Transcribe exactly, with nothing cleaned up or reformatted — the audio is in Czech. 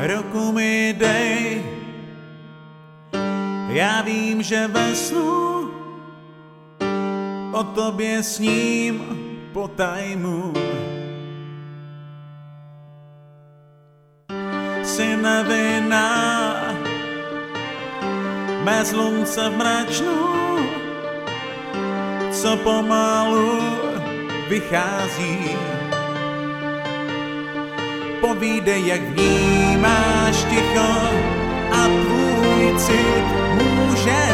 Roku mi dej, já vím, že ve snu o tobě sním po tajmu. Jsi nevinná, mé slunce v mračnu, co pomalu vychází. Povídej, jak vnímáš ticho a tvůj cit může